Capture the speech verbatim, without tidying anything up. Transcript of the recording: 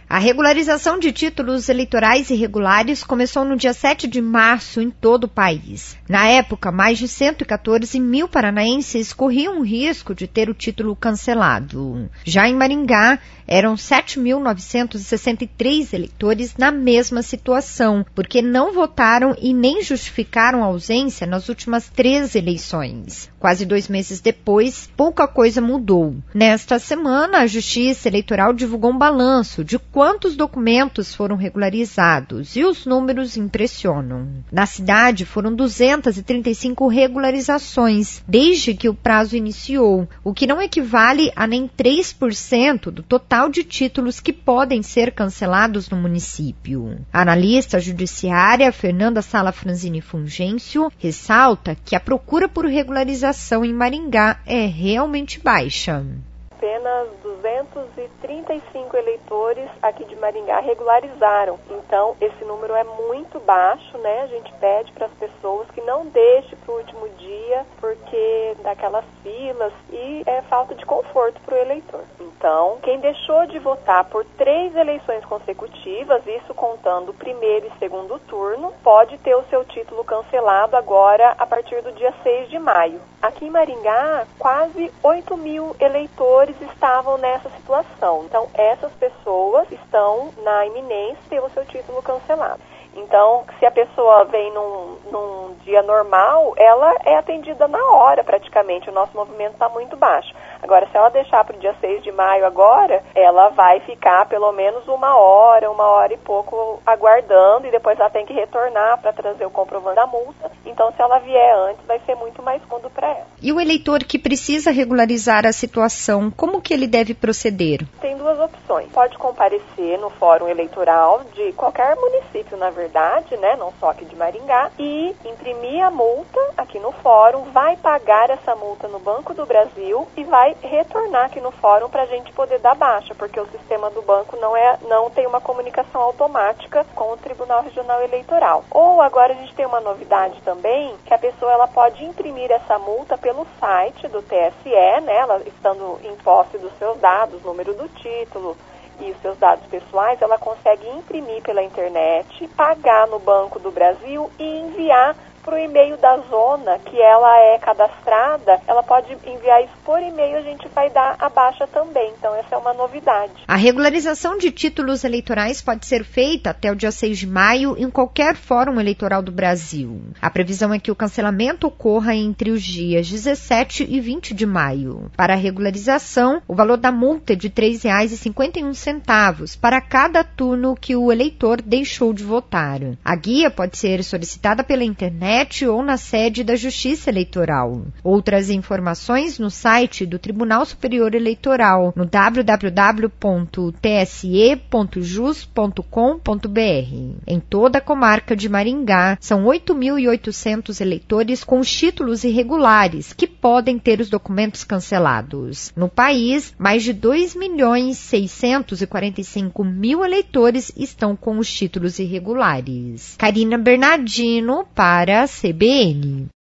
A regularização de títulos eleitorais irregulares começou no dia sete de março em todo o país. Na época, mais de cento e quatorze mil paranaenses corriam o risco de ter o título cancelado. Já em Maringá, eram sete mil novecentos e sessenta e três eleitores na mesma situação, porque não votaram e nem justificaram a ausência nas últimas três eleições. Quase dois meses depois, pouca coisa mudou. Nesta semana, a Justiça Eleitoral divulgou um balanço de quantos documentos foram regularizados e os números impressionam. Na cidade, foram duzentas e trinta e cinco regularizações desde que o prazo iniciou, o que não equivale a nem três por cento do total de títulos que podem ser cancelados no município. A analista judiciária Fernanda Sala Franzini Fungêncio ressalta que a procura por regularização em Maringá é realmente baixa. Apenas duzentos e trinta e cinco eleitores aqui de Maringá regularizaram. Então, esse número é muito baixo, né? A gente pede para as pessoas que não deixem para o último dia, porque daquelas filas e é falta de conforto para o eleitor. Então, quem deixou de votar por três eleições consecutivas, isso contando o primeiro e segundo turno, pode ter o seu título cancelado agora a partir do dia seis de maio. Aqui em Maringá, quase oito mil eleitores estavam nessa situação. Então, essas pessoas estão na iminência de ter o seu título cancelado. Então, se a pessoa vem num, num dia normal, ela é atendida na hora praticamente. O nosso movimento está muito baixo. Agora, se ela deixar para o dia seis de maio agora, ela vai ficar pelo menos uma hora, uma hora e pouco aguardando, e depois ela tem que retornar para trazer o comprovante da multa. Então, se ela vier antes, vai ser muito mais cômodo para ela. E o eleitor que precisa regularizar a situação, como que ele deve proceder? Tem duas opções. Pode comparecer no fórum eleitoral de qualquer município, na verdade, né, não só aqui de Maringá, e imprimir a multa aqui no fórum, vai pagar essa multa no Banco do Brasil e vai retornar aqui no fórum para a gente poder dar baixa, porque o sistema do banco não, é, não tem uma comunicação automática com o Tribunal Regional Eleitoral. Ou agora a gente tem uma novidade também, que a pessoa ela pode imprimir essa multa pelo site do T S E, né, ela estando em posse dos seus dados, número do título e os seus dados pessoais, ela consegue imprimir pela internet, pagar no Banco do Brasil e enviar para o e-mail da zona que ela é cadastrada. Ela pode enviar isso por e-mail, a gente vai dar a baixa também. Então, essa é uma novidade. A regularização de títulos eleitorais pode ser feita até o dia seis de maio em qualquer fórum eleitoral do Brasil. A previsão é que o cancelamento ocorra entre os dias dezessete e vinte de maio. Para a regularização, o valor da multa é de três reais e cinquenta e um centavos para cada turno que o eleitor deixou de votar. A guia pode ser solicitada pela internet ou na sede da Justiça Eleitoral. Outras informações no site do Tribunal Superior Eleitoral, no w w w ponto t s e ponto jus ponto com ponto b r. Em toda a comarca de Maringá, são oito mil e oitocentos eleitores com os títulos irregulares que podem ter os documentos cancelados. No país, mais de dois milhões seiscentos e quarenta e cinco mil eleitores estão com os títulos irregulares. Karina Bernardino para C B N.